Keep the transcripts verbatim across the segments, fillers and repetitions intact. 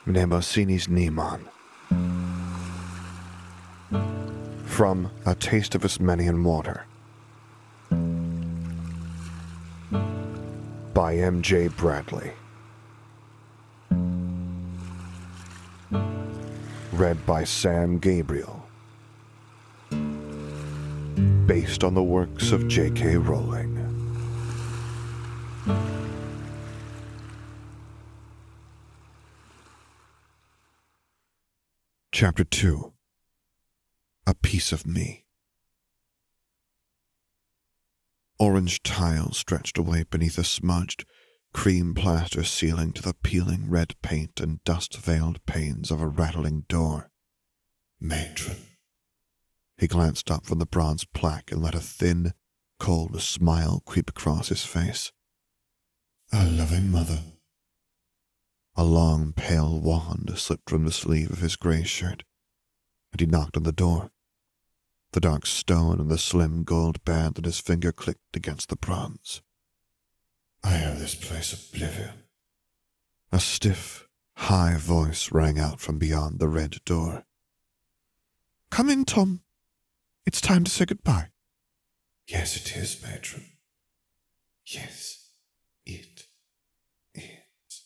Mnemosini's Niemann. From A Taste of Ismenian Water by M J Bradley. Read by Sam Gabriel. Based on the works of J K Rowling. Chapter two. A Piece of Me. Orange tile stretched away beneath a smudged, cream-plaster ceiling to the peeling red paint and dust-veiled panes of a rattling door. Matron. He glanced up from the bronze plaque and let a thin, cold smile creep across his face. A loving mother. A long, pale wand slipped from the sleeve of his grey shirt, and he knocked on the door. The dark stone and the slim gold band on his finger clicked against the bronze. I owe this place oblivion. A stiff, high voice rang out from beyond the red door. Come in, Tom. It's time to say goodbye. Yes, it is, matron. Yes, it is.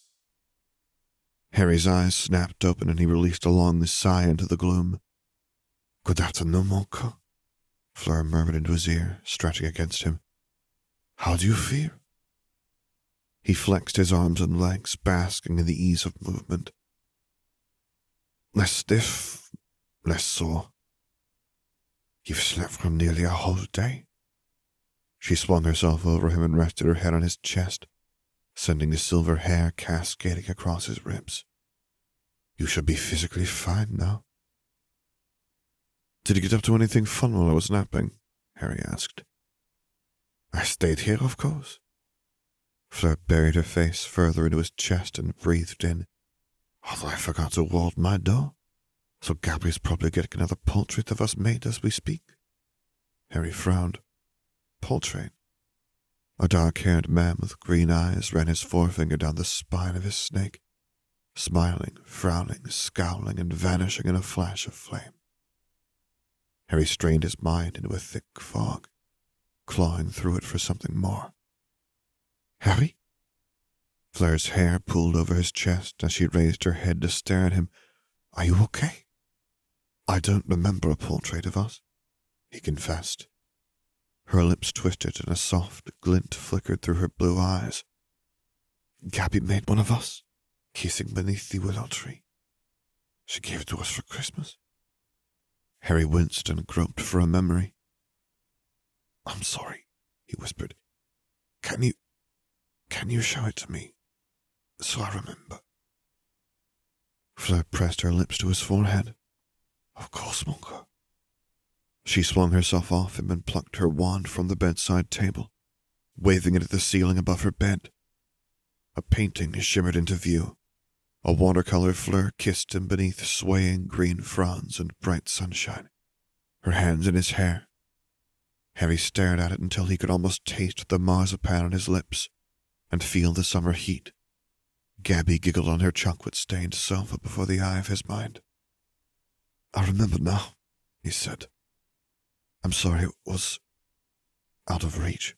Harry's eyes snapped open and he released a long sigh into the gloom. Good afternoon, Monka, Fleur murmured into his ear, stretching against him. How do you feel? He flexed his arms and legs, basking in the ease of movement. Less stiff, less sore. You've slept for nearly a whole day. She swung herself over him and rested her head on his chest, sending the silver hair cascading across his ribs. You should be physically fine now. Did you get up to anything fun while I was napping? Harry asked. I stayed here, of course. Fleur buried her face further into his chest and breathed in. Although I forgot to ward my door, so Gabby's probably getting another portrait of us made as we speak. Harry frowned. Portrait? A dark-haired man with green eyes ran his forefinger down the spine of his snake, smiling, frowning, scowling, and vanishing in a flash of flame. Harry strained his mind into a thick fog, clawing through it for something more. Harry? Fleur's hair pulled over his chest as she raised her head to stare at him. Are you okay? I don't remember a portrait of us, he confessed. Her lips twisted and a soft glint flickered through her blue eyes. Gabby made one of us, kissing beneath the willow tree. She gave it to us for Christmas. Harry winced and groped for a memory. I'm sorry, he whispered. Can you, can you show it to me, so I remember? Fleur pressed her lips to his forehead. Of course, Monka. She swung herself off him and plucked her wand from the bedside table, waving it at the ceiling above her bed. A painting shimmered into view. A watercolor Fleur kissed him beneath swaying green fronds and bright sunshine, her hands in his hair. Harry stared at it until he could almost taste the marzipan on his lips and feel the summer heat. Gabby giggled on her chocolate-stained sofa before the eye of his mind. I remember now, he said. I'm sorry it was out of reach.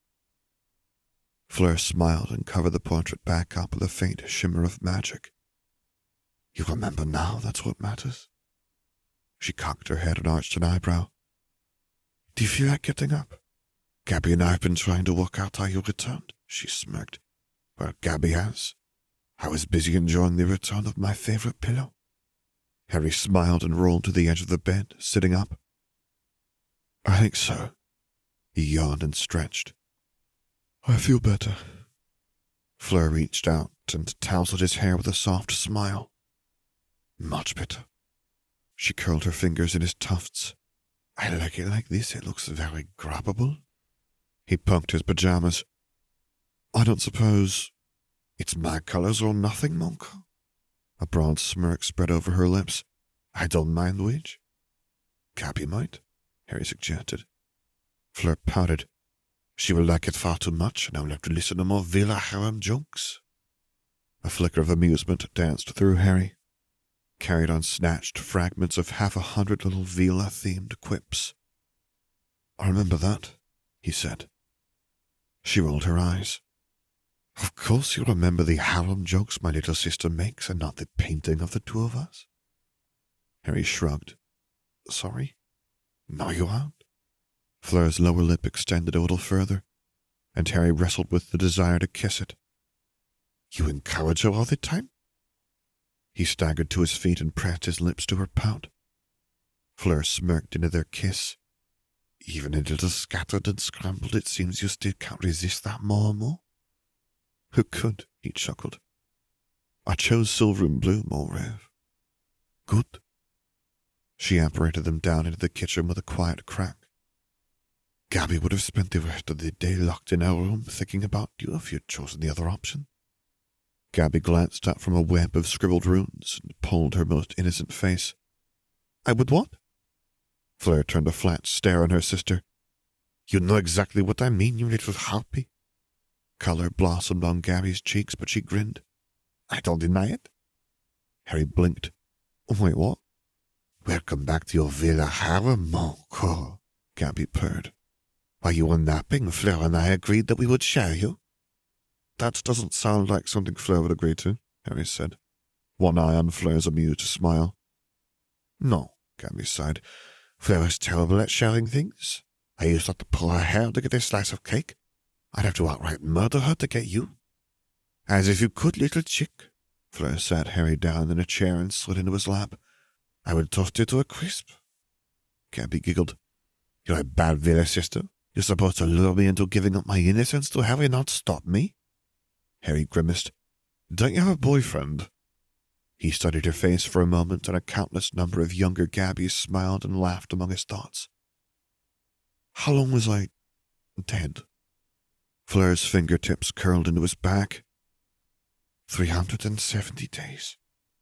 Fleur smiled and covered the portrait back up with a faint shimmer of magic. You remember now, that's what matters. She cocked her head and arched an eyebrow. Do you feel like getting up? Gabby and I have been trying to work out how you returned, she smirked. Well, Gabby has. I was busy enjoying the return of my favorite pillow. Harry smiled and rolled to the edge of the bed, sitting up. I think so. He yawned and stretched. I feel better. Fleur reached out and tousled his hair with a soft smile. Much better. She curled her fingers in his tufts. I like it like this. It looks very grabbable. He punked his pajamas. I don't suppose it's my colors or nothing, Monka? A broad smirk spread over her lips. I don't mind which. Gabby might, Harry suggested. Fleur pouted. She will like it far too much, and I will have to listen to more Villa harem jokes. A flicker of amusement danced through Harry, carried on snatched fragments of half a hundred little Vila-themed quips. "I remember that," he said. She rolled her eyes. "Of course you remember the harem jokes my little sister makes and not the painting of the two of us?" Harry shrugged. "Sorry? No, you aren't." Fleur's lower lip extended a little further, and Harry wrestled with the desire to kiss it. "You encourage her all the time?" He staggered to his feet and pressed his lips to her pout. Fleur smirked into their kiss. "Even a little scattered and scrambled, it seems you still can't resist that more and more." "Who could?" he chuckled. "I chose silver and blue, mon rêve." "Good." She apparated them down into the kitchen with a quiet crack. "Gabby would have spent the rest of the day locked in our room thinking about you if you'd chosen the other option." Gabby glanced up from a web of scribbled runes and pulled her most innocent face. "I would what?" Fleur turned a flat stare on her sister. "You know exactly what I mean, you little harpy." Color blossomed on Gabby's cheeks, but she grinned. "I don't deny it." Harry blinked. "Wait, what?" "Welcome back to your villa harem, mon coeur," Gabby purred. "While you were napping, Fleur and I agreed that we would share you." "That doesn't sound like something Fleur would agree to," Harry said, one eye on Fleur's amused smile. "No," Gabby sighed. "Fleur is terrible at sharing things. I used to have to pull her hair to get a slice of cake. I'd have to outright murder her to get you." "As if you could, little chick." Fleur sat Harry down in a chair and slid into his lap. "I would toast you to a crisp." Gabby giggled. "You're a bad villa sister. You're supposed to lure me into giving up my innocence to Harry, not stop me." Harry grimaced. "Don't you have a boyfriend?" He studied her face for a moment, and a countless number of younger Gabbies smiled and laughed among his thoughts. "How long was I dead?" Fleur's fingertips curled into his back. Three hundred and seventy days.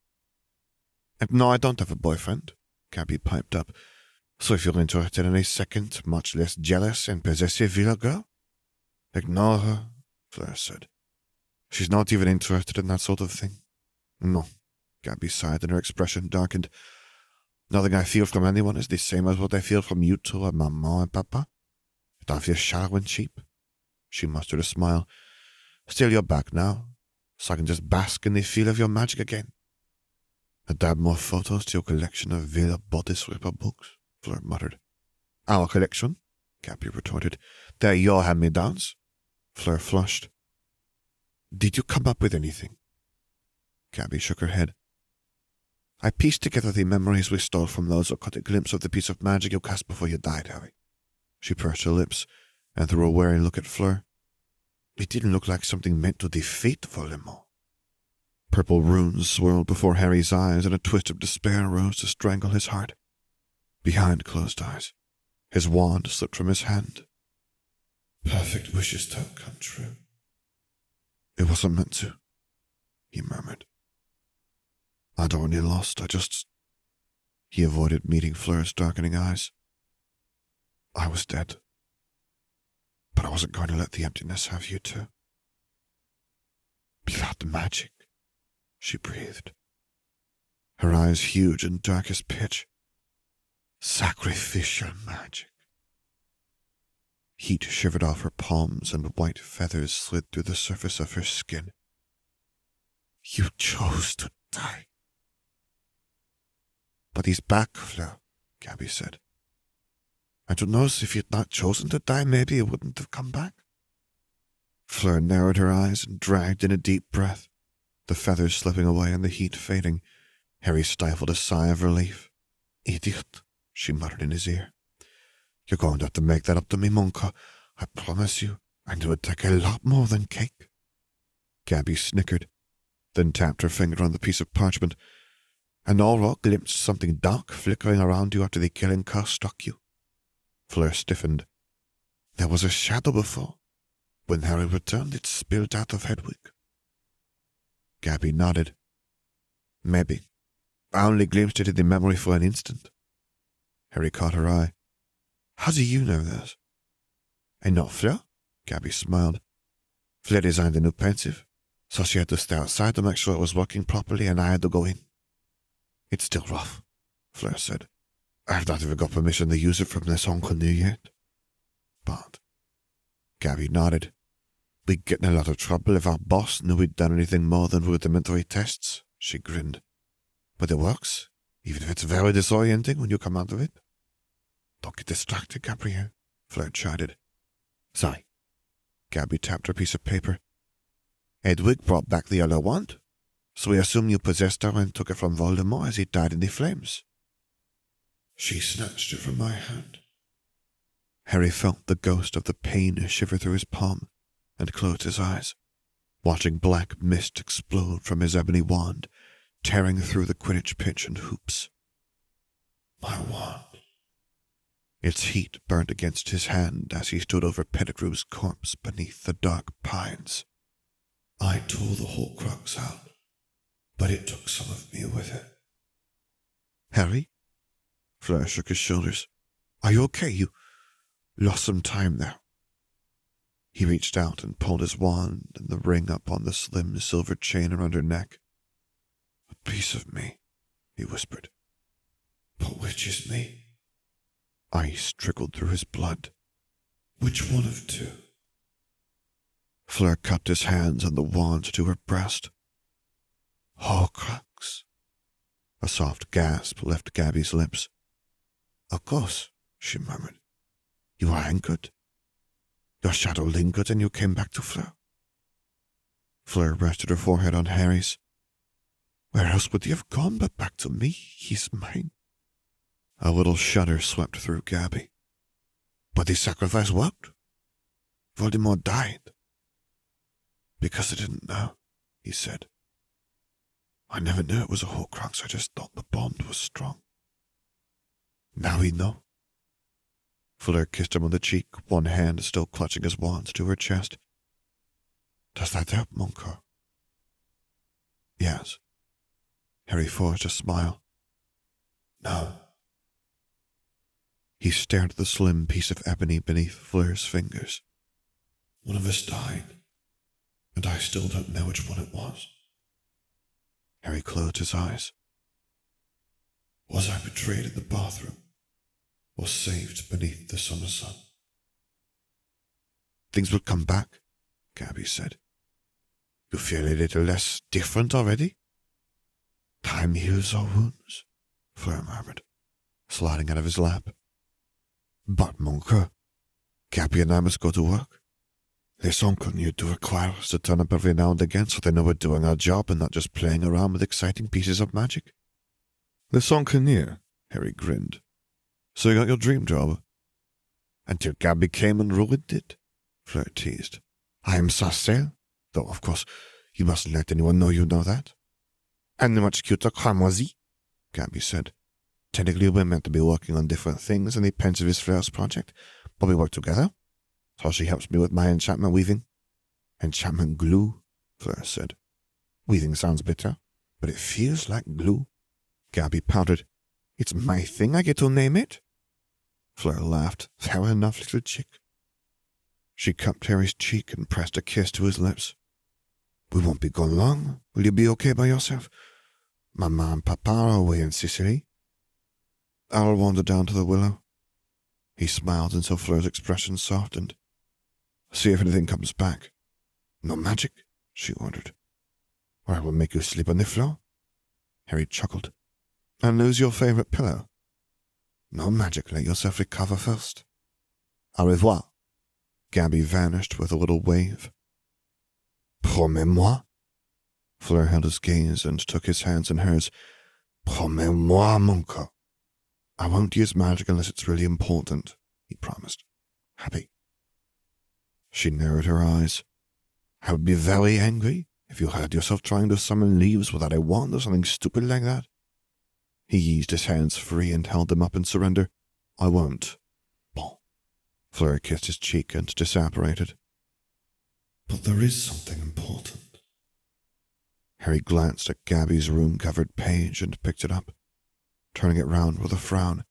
"No, I don't have a boyfriend," Gabby piped up. "So if you're interested in a second, much less jealous and possessive villa girl, ignore her," Fleur said. "She's not even interested in that sort of thing." "No," Gabby sighed and her expression darkened. "Nothing I feel from anyone is the same as what I feel from you two or Maman and Papa. I don't feel shallow and cheap." She mustered a smile. "Still, you're back now, so I can just bask in the feel of your magic again." "And add more photos to your collection of Villa Bodice Ripper books," Fleur muttered. "Our collection?" Gabby retorted. "They're your hand-me-downs." Fleur flushed. "Did you come up with anything?" Gabby shook her head. "I pieced together the memories we stole from those who caught a glimpse of the piece of magic you cast before you died, Harry." She pursed her lips and threw a wary look at Fleur. "It didn't look like something meant to defeat Voldemort." Purple runes swirled before Harry's eyes, and a twist of despair rose to strangle his heart. Behind closed eyes, his wand slipped from his hand. "Perfect wishes don't come true." "It wasn't meant to," he murmured. "I'd already lost. I just..." He avoided meeting Fleur's darkening eyes. "I was dead. But I wasn't going to let the emptiness have you too." "Blood magic," she breathed, her eyes huge and dark as pitch. "Sacrificial magic." Heat shivered off her palms and white feathers slid through the surface of her skin. "You chose to die." "But he's back, Fleur," Gabby said. "And who knows, if you'd not chosen to die, maybe he wouldn't have come back." Fleur narrowed her eyes and dragged in a deep breath, the feathers slipping away and the heat fading. Harry stifled a sigh of relief. "Idiot," she muttered in his ear. "You're going to have to make that up to me, Monka. I promise you, and it would take a lot more than cake." Gabby snickered, then tapped her finger on the piece of parchment. "And Aurora glimpsed something dark flickering around you after the killing curse struck you." Fleur stiffened. "There was a shadow before. When Harry returned, it spilled out of Hedwig." Gabby nodded. "Maybe. I only glimpsed it in the memory for an instant." Harry caught her eye. "How do you know this?" "And not Fleur?" Gabby smiled. "Fleur designed the new pensive. So she had to stay outside to make sure it was working properly, and I had to go in. It's still rough, Fleur said. I've not even got permission to use it from this Uncle New yet. But Gabby nodded. We'd get in a lot of trouble if our boss knew we'd done anything more than rudimentary tests, she grinned. But it works, even if it's very disorienting when you come out of it. Don't get distracted, Gabrielle, Fleur chided. Sorry. Gabby tapped her piece of paper. Edwig brought back the yellow wand, so we assume you possessed her and took it from Voldemort as he died in the flames. She snatched it from my hand. Harry felt the ghost of the pain shiver through his palm and closed his eyes, watching black mist explode from his ebony wand, tearing through the Quidditch pitch and hoops. My wand. Its heat burned against his hand as he stood over Pettigrew's corpse beneath the dark pines. I tore the Horcrux out, but it took some of me with it. Harry? Fleur shook his shoulders. Are you okay? You lost some time there. He reached out and pulled his wand and the ring up on the slim silver chain around her neck. A piece of me, he whispered. But which is me? Ice trickled through his blood. Which one of two? Fleur cupped his hands on the wand to her breast. Horcrux. A soft gasp left Gabby's lips. Of course, she murmured. You are anchored. Your shadow lingered and you came back to Fleur. Fleur rested her forehead on Harry's. Where else would he have gone but back to me? He's mine. A little shudder swept through Gabby. But the sacrifice worked. Voldemort died. Because I didn't know, he said. I never knew it was a Horcrux, I just thought the bond was strong. Now we know. Fleur kissed him on the cheek, one hand still clutching his wand to her chest. Does that help, Moncur? Yes. Harry forced a smile. No. He stared at the slim piece of ebony beneath Fleur's fingers. One of us died, and I still don't know which one it was. Harry closed his eyes. Was I betrayed in the bathroom, or saved beneath the summer sun? Things will come back, Gabby said. You feel a little less different already? Time heals all wounds, Fleur murmured, sliding out of his lap. But, Moncur, Gabby and I must go to work. Les Oncles do require us to turn up every now and again so they know we're doing our job and not just playing around with exciting pieces of magic. Les Oncles, Harry grinned. So you got your dream job? Until Gabby came and ruined it, Fleur teased. I am Sarcelle, though of course you mustn't let anyone know you know that. And much cuter Cramoisi, Gabby said. Technically we're meant to be working on different things in the Pensivist Fleur's project, but we work together. So she helps me with my enchantment weaving. Enchantment glue, Fleur said. Weaving sounds bitter, but it feels like glue. Gabby pouted. It's my thing, I get to name it. Fleur laughed. Fair enough, little chick. She cupped Harry's cheek and pressed a kiss to his lips. We won't be gone long. Will you be okay by yourself? Mama and Papa are away in Sicily. I'll wander down to the willow. He smiled until Fleur's expression softened. See if anything comes back. No magic, she ordered. Or I will make you sleep on the floor. Harry chuckled. And lose your favorite pillow. No magic, let yourself recover first. Au revoir. Gabby vanished with a little wave. Promets-moi. Fleur held his gaze and took his hands in hers. Promets-moi, mon cœur. I won't use magic unless it's really important, he promised. Happy. She narrowed her eyes. I would be very angry if you heard yourself trying to summon leaves without a wand or something stupid like that. He eased his hands free and held them up in surrender. I won't. Bon. Fleur kissed his cheek and disapparated. But there is something important. Harry glanced at Gabby's room-covered page and picked it up, turning it round with a frown.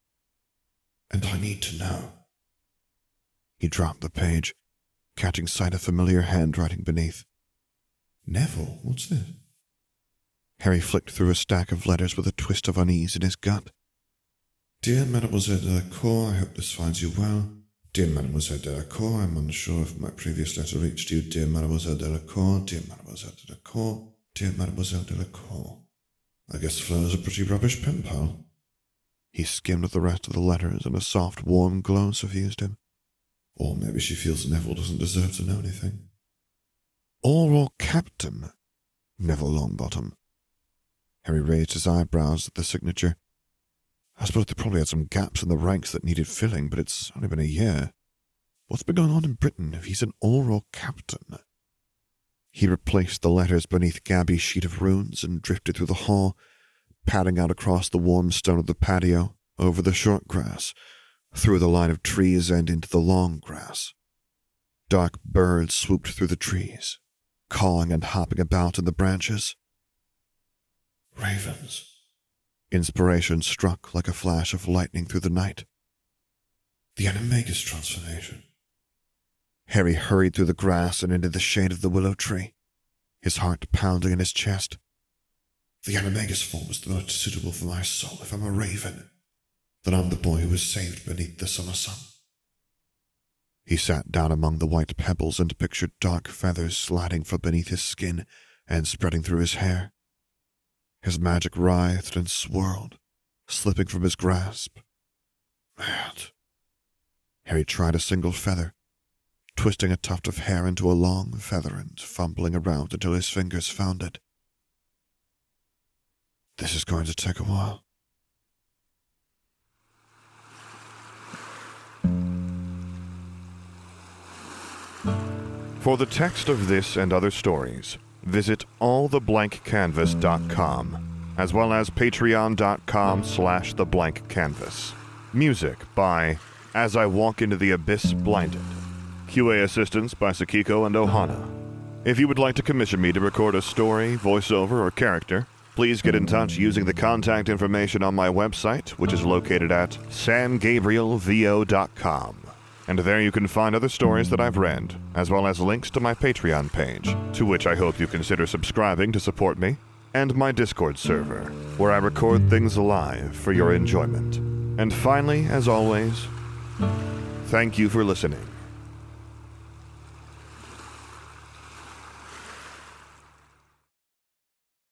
And I need to know. He dropped the page, catching sight of familiar handwriting beneath. Neville, what's this? Harry flicked through a stack of letters with a twist of unease in his gut. Dear Mademoiselle Delacour, I hope this finds you well. Dear Mademoiselle Delacour, I'm unsure if my previous letter reached you. Dear Mademoiselle Delacour, dear Mademoiselle Delacour, dear Mademoiselle Delacour. I guess Fleur's a pretty rubbish pen pal. He skimmed the rest of the letters, and a soft, warm glow suffused him. Or maybe she feels Neville doesn't deserve to know anything. Auror Captain, Neville Longbottom. Harry raised his eyebrows at the signature. I suppose they probably had some gaps in the ranks that needed filling, but it's only been a year. What's been going on in Britain if he's an Auror Captain? He replaced the letters beneath Gabby's sheet of runes and drifted through the hall, padding out across the warm stone of the patio, over the short grass, through the line of trees and into the long grass. Dark birds swooped through the trees, cawing and hopping about in the branches. Ravens. Inspiration struck like a flash of lightning through the night. The Animagus transformation. Harry hurried through the grass and into the shade of the willow tree, his heart pounding in his chest. The Animagus form is the most suitable for my soul. If I'm a raven, then I'm the boy who was saved beneath the summer sun. He sat down among the white pebbles and pictured dark feathers sliding from beneath his skin and spreading through his hair. His magic writhed and swirled, slipping from his grasp. Mad. Harry tried a single feather, twisting a tuft of hair into a long feather and fumbling around until his fingers found it. This is going to take a while. For the text of this and other stories, visit all the blank canvas dot com, as well as patreon.com slash theblankcanvas. Music by As I Walk Into the Abyss Blinded. Q A assistance by Sakiko and Ohana. If you would like to commission me to record a story, voiceover, or character, please get in touch using the contact information on my website, which is located at san gabriel v o dot com. And there you can find other stories that I've read, as well as links to my Patreon page, to which I hope you consider subscribing to support me, and my Discord server, where I record things live for your enjoyment. And finally, as always, thank you for listening.